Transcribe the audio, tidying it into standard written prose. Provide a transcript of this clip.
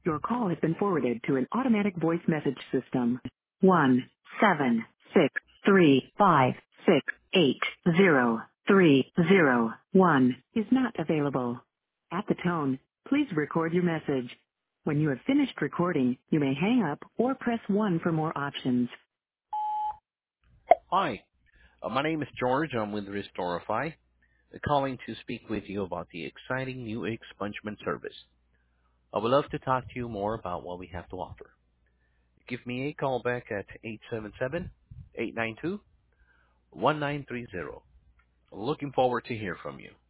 Your call has been forwarded to an automatic voice message system. 17635680301 is not available. At the tone, please record your message. When you have finished recording, you may hang up or press 1 for more options. Hi, my name is George. I'm with Restorify, calling to speak with you about the exciting new expungement service. I would love to talk to you more about what we have to offer. Give me a call back at 877-892-1930. Looking forward to hear from you.